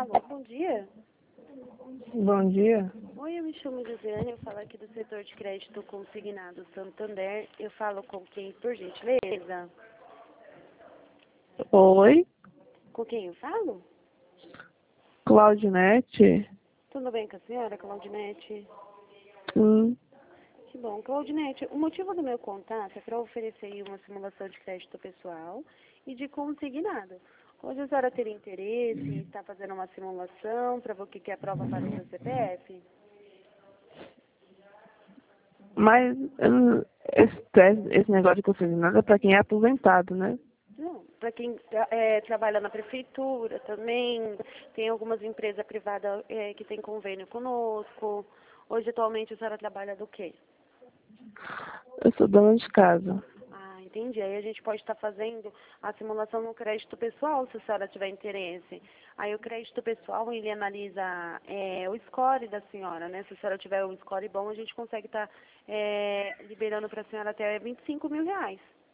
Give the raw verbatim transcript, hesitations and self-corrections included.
Alô, bom dia. Bom dia. Oi, eu me chamo Josiane, eu falo aqui do setor de crédito consignado Santander. Eu falo com quem, por gentileza? Oi, Com quem eu falo? Claudinete? Tudo bem com a senhora, Claudinete? Hum, Que bom. Claudinete, o motivo do meu contato é para oferecer aí uma simulação de crédito pessoal e de consignado. Hoje a senhora teria interesse em estar fazendo uma simulação para ver o que que é a prova para o seu C P F? mas hum, esse, teste- esse negócio de consignado é para quem é aposentado, né? Não, para quem tra- é, trabalha na prefeitura também, tem algumas empresas privadas é, que têm convênio conosco. Hoje, atualmente, a senhora trabalha do quê? Eu sou dona de casa. Ah, entendi. Aí a gente pode estar fazendo a simulação no crédito pessoal, se a senhora tiver interesse. Aí o crédito pessoal, ele analisa é, o score da senhora, né? Se a senhora tiver um score bom, a gente consegue estar é, liberando para a senhora até vinte e cinco mil reais.